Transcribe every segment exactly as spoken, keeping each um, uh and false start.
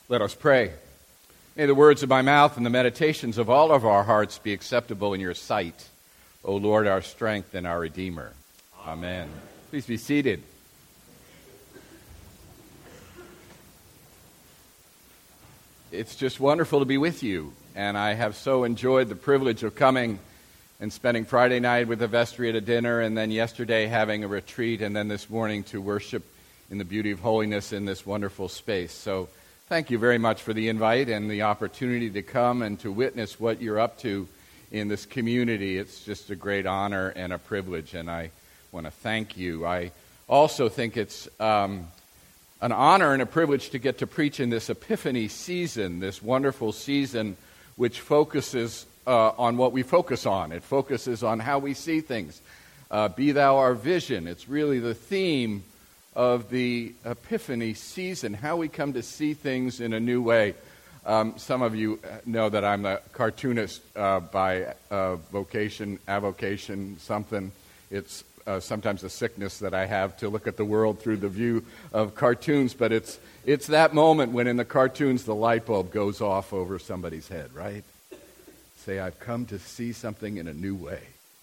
Let us pray. May the words of my mouth and the meditations of all of our hearts be acceptable in your sight, O Lord, our strength and our Redeemer. Amen. Please be seated. It's just wonderful to be with you, and I have so enjoyed the privilege of coming and spending Friday night with the vestry at a dinner, and then yesterday having a retreat, and then this morning to worship in the beauty of holiness in this wonderful space. So thank you very much for the invite and the opportunity to come and to witness what you're up to in this community. It's just a great honor and a privilege, and I want to thank you. I also think it's um, an honor and a privilege to get to preach in this Epiphany season, this wonderful season which focuses uh, on what we focus on. It focuses on how we see things. Uh, Be thou our vision. It's really the theme of the Epiphany season, how we come to see things in a new way. Um, some of you know that I'm a cartoonist uh, by uh, vocation, avocation, something. It's uh, sometimes a sickness that I have to look at the world through the view of cartoons, but it's it's that moment when in the cartoons the light bulb goes off over somebody's head, right? Say, I've come to see something in a new way.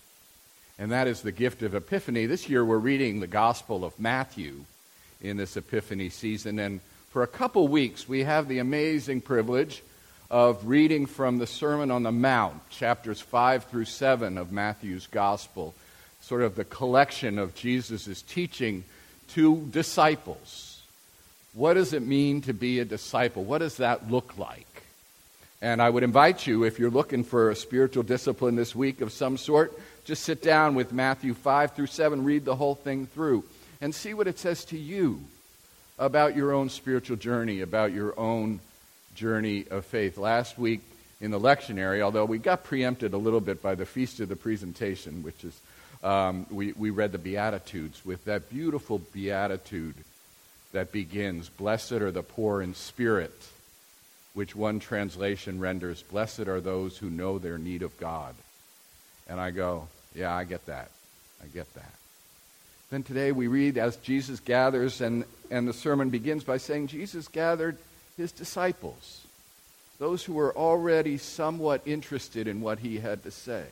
And that is the gift of Epiphany. This year we're reading the Gospel of Matthew in this Epiphany season. And for a couple weeks we have the amazing privilege of reading from the Sermon on the Mount, chapters five through seven of Matthew's Gospel, sort of the collection of Jesus' teaching to disciples. What does it mean to be a disciple? What does that look like? And I would invite you, if you're looking for a spiritual discipline this week of some sort, just sit down with Matthew five through seven, read the whole thing through, and see what it says to you about your own spiritual journey, about your own journey of faith. Last week in the lectionary, although we got preempted a little bit by the Feast of the Presentation, which is, um, we, we read the Beatitudes with that beautiful beatitude that begins, "Blessed are the poor in spirit," which one translation renders, "Blessed are those who know their need of God." And I go, yeah, I get that. I get that. Then today we read as Jesus gathers, and, and the sermon begins by saying Jesus gathered his disciples, those who were already somewhat interested in what he had to say.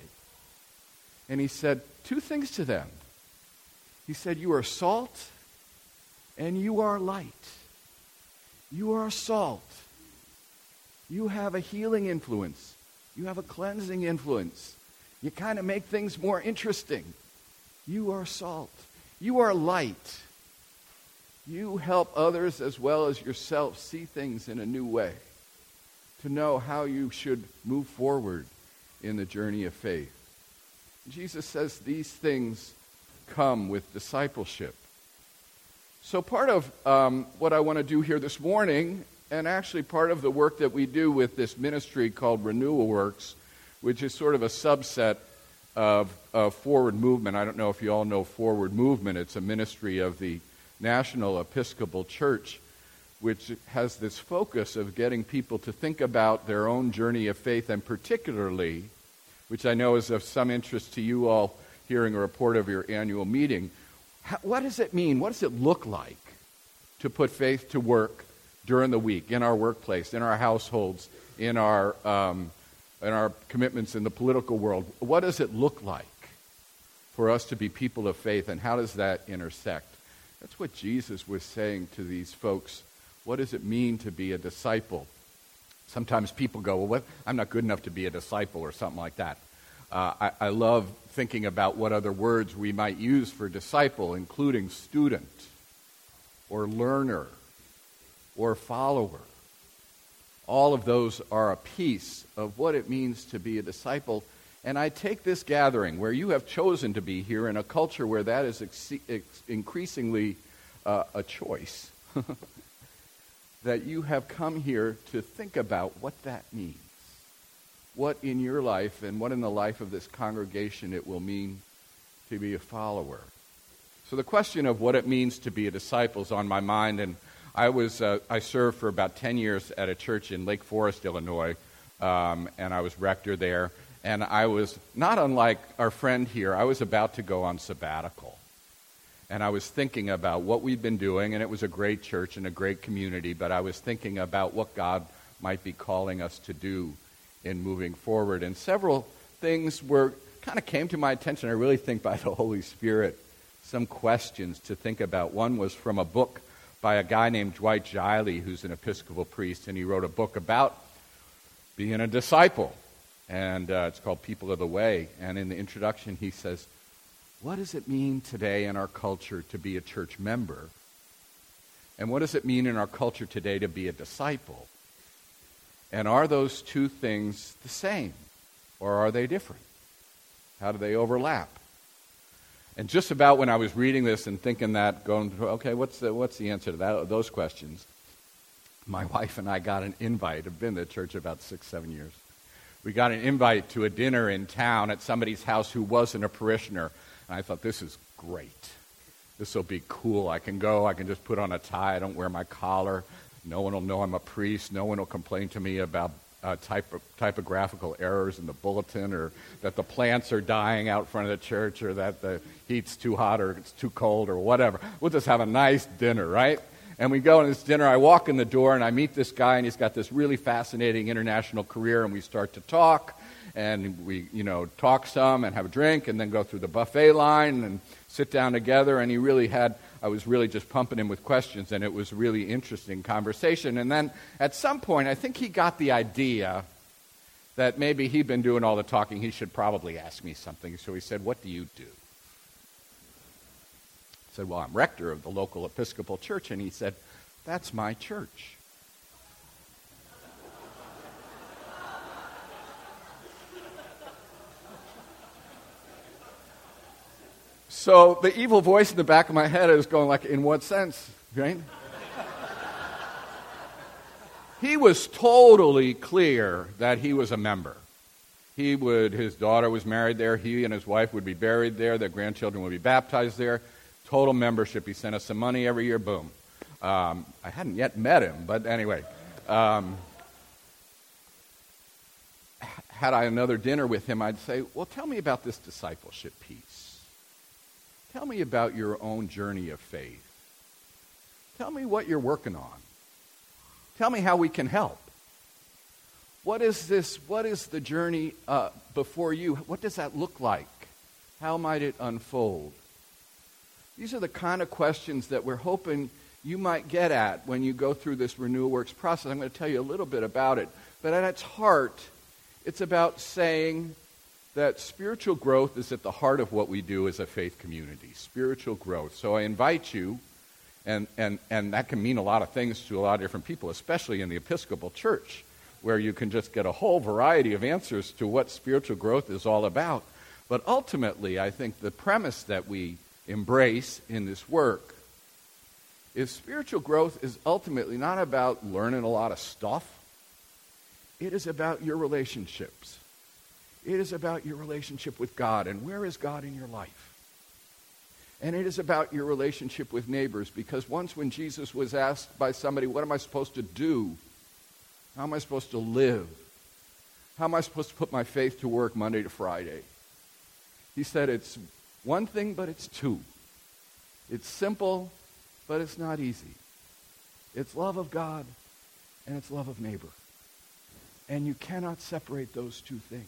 And he said two things to them. He said, you are salt and you are light. You are salt. You have a healing influence. You have a cleansing influence. You kind of make things more interesting. You are salt. You are light. You help others as well as yourself see things in a new way, to know how you should move forward in the journey of faith. Jesus says these things come with discipleship. So part of um, what I want to do here this morning, and actually part of the work that we do with this ministry called Renewal Works, which is sort of a subset of, of Forward Movement. I don't know if you all know Forward Movement. It's a ministry of the National Episcopal Church, which has this focus of getting people to think about their own journey of faith, and particularly, which I know is of some interest to you all hearing a report of your annual meeting, how, what does it mean? What does it look like to put faith to work during the week, in our workplace, in our households, in our um, in our commitments in the political world? What does it look like for us to be people of faith, and how does that intersect? That's what Jesus was saying to these folks. What does it mean to be a disciple? Sometimes people go, well, what? I'm not good enough to be a disciple, or something like that. Uh, I, I love thinking about what other words we might use for disciple, including student, or learner, or follower. All of those are a piece of what it means to be a disciple. And I take this gathering, where you have chosen to be here in a culture where that is ex- ex- increasingly uh, a choice, that you have come here to think about what that means. What in your life and what in the life of this congregation it will mean to be a follower. So the question of what it means to be a disciple is on my mind, and I was uh, I served for about ten years at a church in Lake Forest, Illinois, um, and I was rector there. And I was, not unlike our friend here, I was about to go on sabbatical. And I was thinking about what we'd been doing, and it was a great church and a great community, but I was thinking about what God might be calling us to do in moving forward. And several things were kind of came to my attention, I really think by the Holy Spirit, some questions to think about. One was from a book by a guy named Dwight Giley, who's an Episcopal priest, and he wrote a book about being a disciple, and uh, it's called People of the Way. And in the introduction, he says, what does it mean today in our culture to be a church member? And what does it mean in our culture today to be a disciple? And are those two things the same, or are they different? How do they overlap? And just about when I was reading this and thinking that, going, okay, what's the, what's the answer to that, those questions? My wife and I got an invite. I've been to church about six, seven years. We got an invite to a dinner in town at somebody's house who wasn't a parishioner. And I thought, this is great. This will be cool. I can go. I can just put on a tie. I don't wear my collar. No one will know I'm a priest. No one will complain to me about uh, type, typographical errors in the bulletin, or that the plants are dying out front of the church, or that the heat's too hot or it's too cold or whatever. We'll just have a nice dinner, right? And we go to this dinner. I walk in the door, and I meet this guy, and he's got this really fascinating international career, and we start to talk. And we, you know, talk some and have a drink and then go through the buffet line and sit down together. And he really had, I was really just pumping him with questions, and it was a really interesting conversation. And then at some point, I think he got the idea that maybe he'd been doing all the talking. He should probably ask me something. So he said, what do you do? I said, well, I'm rector of the local Episcopal church. And he said, that's my church. So the evil voice in the back of my head is going like, in what sense, right? He was totally clear that he was a member. He would, his daughter was married there. He and his wife would be buried there. Their grandchildren would be baptized there. Total membership. He sent us some money every year. Boom. Um, I hadn't yet met him, but anyway. Um, had I another dinner with him, I'd say, well, tell me about this discipleship piece. Tell me about your own journey of faith. Tell me what you're working on. Tell me how we can help. What is this? What is the journey uh, before you? What does that look like? How might it unfold? These are the kind of questions that we're hoping you might get at when you go through this Renewal Works process. I'm going to tell you a little bit about it. But at its heart, it's about saying that spiritual growth is at the heart of what we do as a faith community, spiritual growth. So I invite you, and, and, and that can mean a lot of things to a lot of different people, especially in the Episcopal Church, where you can just get a whole variety of answers to what spiritual growth is all about. But ultimately, I think the premise that we embrace in this work is spiritual growth is ultimately not about learning a lot of stuff. It is about your relationships. It is about your relationship with God, and where is God in your life? And it is about your relationship with neighbors, because once when Jesus was asked by somebody, what am I supposed to do? How am I supposed to live? How am I supposed to put my faith to work Monday to Friday? He said it's one thing, but it's two. It's simple, but it's not easy. It's love of God, and it's love of neighbor. And you cannot separate those two things.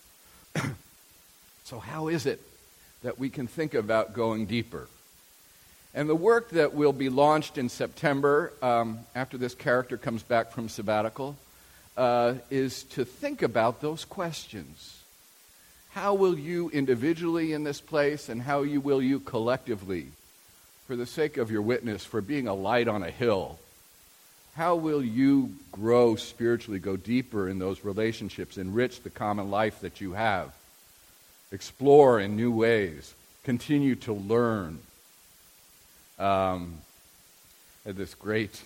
So how is it that we can think about going deeper? And the work that will be launched in September, um, after this character comes back from sabbatical, uh, is to think about those questions. How will you individually in this place, and how you will you collectively, for the sake of your witness, for being a light on a hill, how will you grow spiritually, go deeper in those relationships, enrich the common life that you have, explore in new ways, continue to learn? Um, I had this great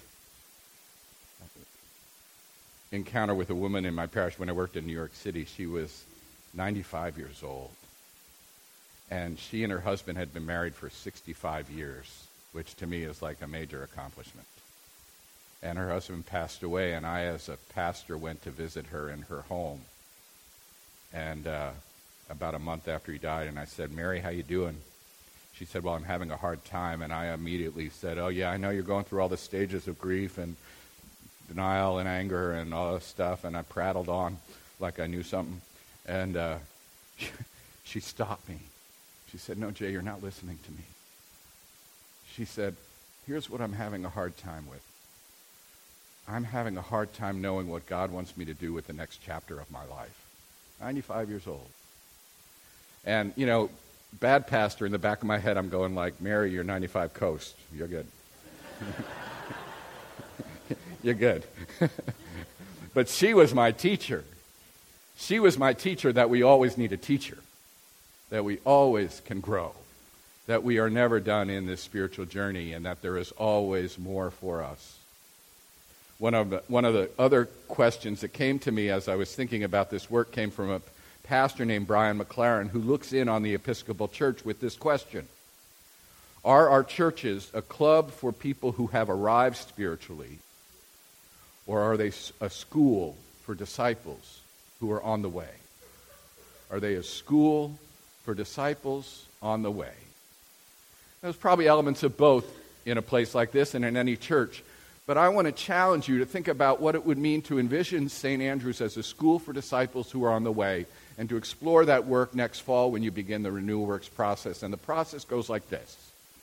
encounter with a woman in my parish when I worked in New York City. She was ninety-five years old, and she and her husband had been married for sixty-five years, which to me is like a major accomplishment. And her husband passed away, and I, as a pastor, went to visit her in her home. And uh, about a month after he died, and I said, Mary, how you doing? She said, well, I'm having a hard time. And I immediately said, oh, yeah, I know you're going through all the stages of grief and denial and anger and all this stuff. And I prattled on like I knew something. And uh, she stopped me. She said, no, Jay, you're not listening to me. She said, here's what I'm having a hard time with. I'm having a hard time knowing what God wants me to do with the next chapter of my life. ninety-five years old. And, you know, bad pastor, in the back of my head, I'm going like, Mary, you're ninety-five coast. You're good. You're good. But she was my teacher. She was my teacher that we always need a teacher, that we always can grow, that we are never done in this spiritual journey, and that there is always more for us. One of the, one of the other questions that came to me as I was thinking about this work came from a pastor named Brian McLaren, who looks in on the Episcopal Church with this question. Are our churches a club for people who have arrived spiritually, or are they a school for disciples who are on the way? Are they a school for disciples on the way? There's probably elements of both in a place like this and in any church. But I want to challenge you to think about what it would mean to envision Saint Andrew's as a school for disciples who are on the way, and to explore that work next fall when you begin the Renewal Works process. And the process goes like this.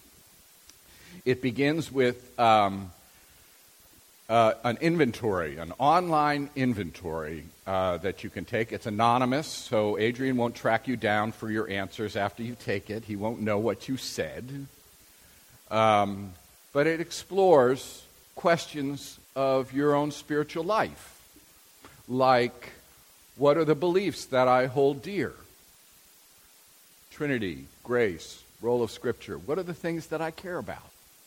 It begins with um, uh, an inventory, an online inventory uh, that you can take. It's anonymous, so Adrian won't track you down for your answers after you take it. He won't know what you said. Um, but it explores questions of your own spiritual life, like, what are the beliefs that I hold dear? Trinity, grace, role of Scripture. What are the things that I care about?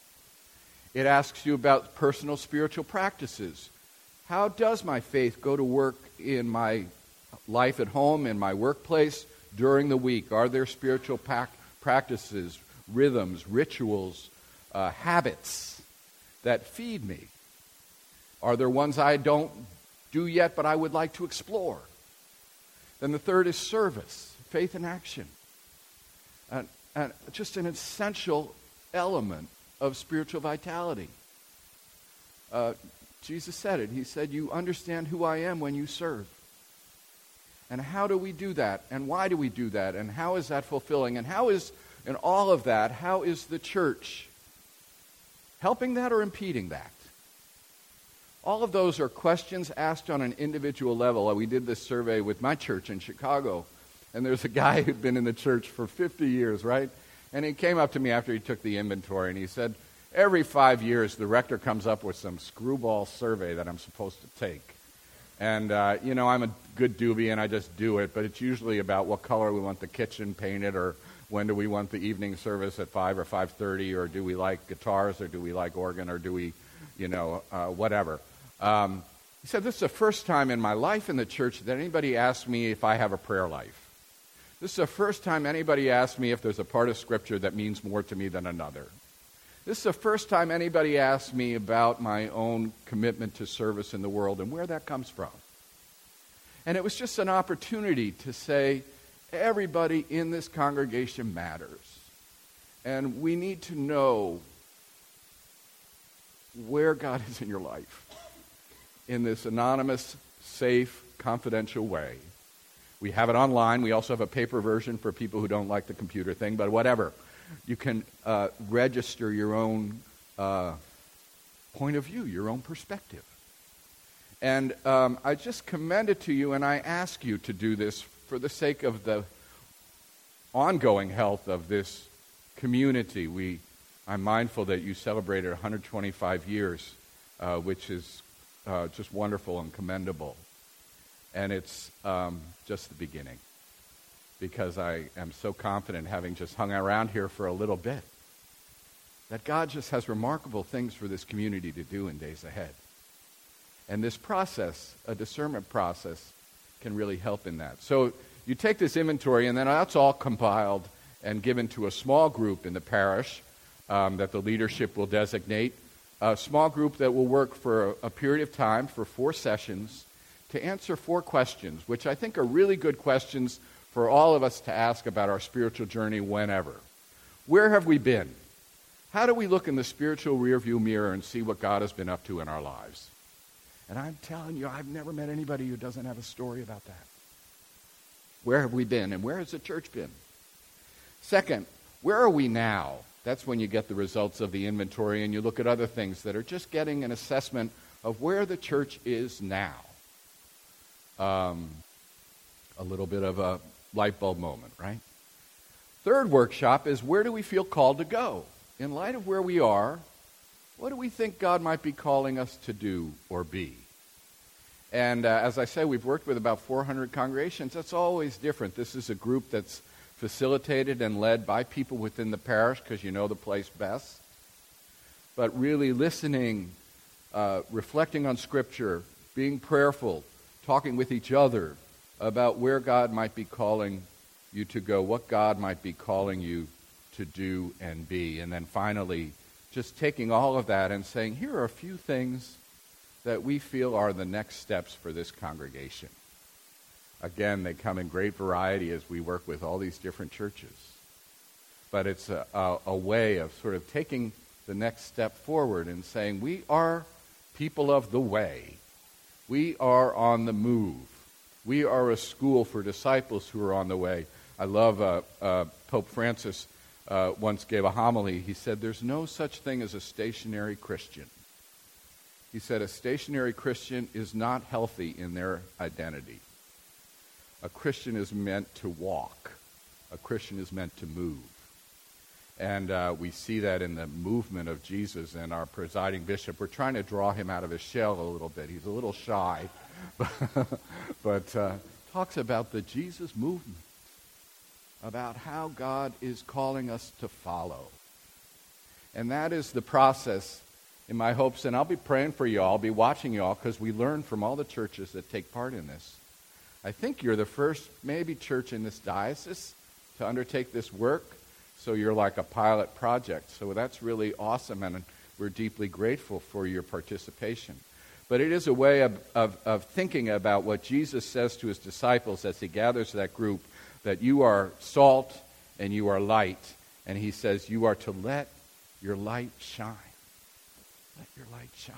It asks you about personal spiritual practices. How does my faith go to work in my life at home, in my workplace, during the week? Are there spiritual pac- practices, rhythms, rituals, uh, habits that feed me? Are there ones I don't do yet, but I would like to explore? Then the third is service, faith in action. And, and just an essential element of spiritual vitality. Uh, Jesus said it. He said, you understand who I am when you serve. And how do we do that? And why do we do that? And how is that fulfilling? And how is, in all of that, how is the church helping that or impeding that? All of those are questions asked on an individual level. We did this survey with my church in Chicago, and there's a guy who'd been in the church for fifty years, right? And he came up to me after he took the inventory, and he said, every five years the rector comes up with some screwball survey that I'm supposed to take. And, uh, you know, I'm a good doobie, and I just do it, but it's usually about what color we want the kitchen painted, or when do we want the evening service at five or five thirty, or do we like guitars, or do we like organ, or do we, you know, uh, whatever. Um, he said, this is the first time in my life in the church that anybody asked me if I have a prayer life. This is the first time anybody asked me if there's a part of Scripture that means more to me than another. This is the first time anybody asked me about my own commitment to service in the world and where that comes from. And it was just an opportunity to say, everybody in this congregation matters. And we need to know where God is in your life in this anonymous, safe, confidential way. We have it online. We also have a paper version for people who don't like the computer thing, but whatever. You can uh, register your own uh, point of view, your own perspective. And um, I just commend it to you, and I ask you to do this for the sake of the ongoing health of this community. We, I'm mindful that you celebrated one hundred twenty-five years, uh, which is uh, just wonderful and commendable. And it's um, just the beginning, because I am so confident, having just hung around here for a little bit, that God just has remarkable things for this community to do in days ahead. And this process, a discernment process, can really help in that. So you take this inventory, and then that's all compiled and given to a small group in the parish um, that the leadership will designate, a small group that will work for a, a period of time, for four sessions, to answer four questions, which I think are really good questions for all of us to ask about our spiritual journey whenever. Where have we been? How do we look in the spiritual rearview mirror and see what God has been up to in our lives? And I'm telling you, I've never met anybody who doesn't have a story about that. Where have we been, and where has the church been? Second, where are we now? That's when you get the results of the inventory and you look at other things that are just getting an assessment of where the church is now. Um, a little bit of a light bulb moment, right? Third workshop is, where do we feel called to go? In light of where we are, what do we think God might be calling us to do or be? And uh, as I say, we've worked with about four hundred congregations. That's always different. This is a group that's facilitated and led by people within the parish because you know the place best. But really listening, uh, reflecting on Scripture, being prayerful, talking with each other about where God might be calling you to go, what God might be calling you to do and be. And then finally, just taking all of that and saying, here are a few things that we feel are the next steps for this congregation. Again, they come in great variety as we work with all these different churches. But it's a, a, a way of sort of taking the next step forward and saying, we are people of the way. We are on the move. We are a school for disciples who are on the way. I love uh, uh, Pope Francis uh, once gave a homily. He said, there's no such thing as a stationary Christian. He said, a stationary Christian is not healthy in their identity. A Christian is meant to walk. A Christian is meant to move. And uh, we see that in the movement of Jesus and our presiding bishop. We're trying to draw him out of his shell a little bit. He's a little shy. but uh, talks about the Jesus movement, about how God is calling us to follow. And that is the process in my hopes, and I'll be praying for you all, I'll be watching you all, because we learn from all the churches that take part in this. I think you're the first, maybe, church in this diocese to undertake this work, so you're like a pilot project. So that's really awesome, and we're deeply grateful for your participation. But it is a way of, of, of thinking about what Jesus says to his disciples as he gathers that group, that you are salt and you are light. And he says you are to let your light shine. Let your light shine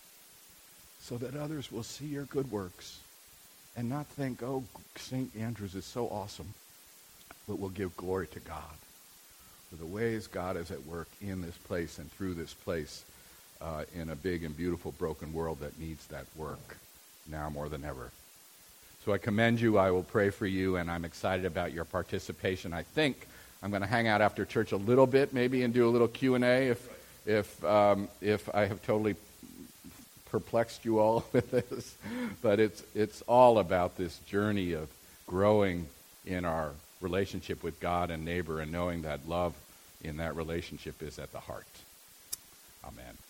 so that others will see your good works and not think, oh, Saint Andrews is so awesome, but will give glory to God for the ways God is at work in this place and through this place uh, in a big and beautiful broken world that needs that work now more than ever. So I commend you. I will pray for you, and I'm excited about your participation. I think I'm going to hang out after church a little bit, maybe, and do a little Q and A if if um, if I have totally perplexed you all with this. But it's it's all about this journey of growing in our relationship with God and neighbor, and knowing that love in that relationship is at the heart. Amen.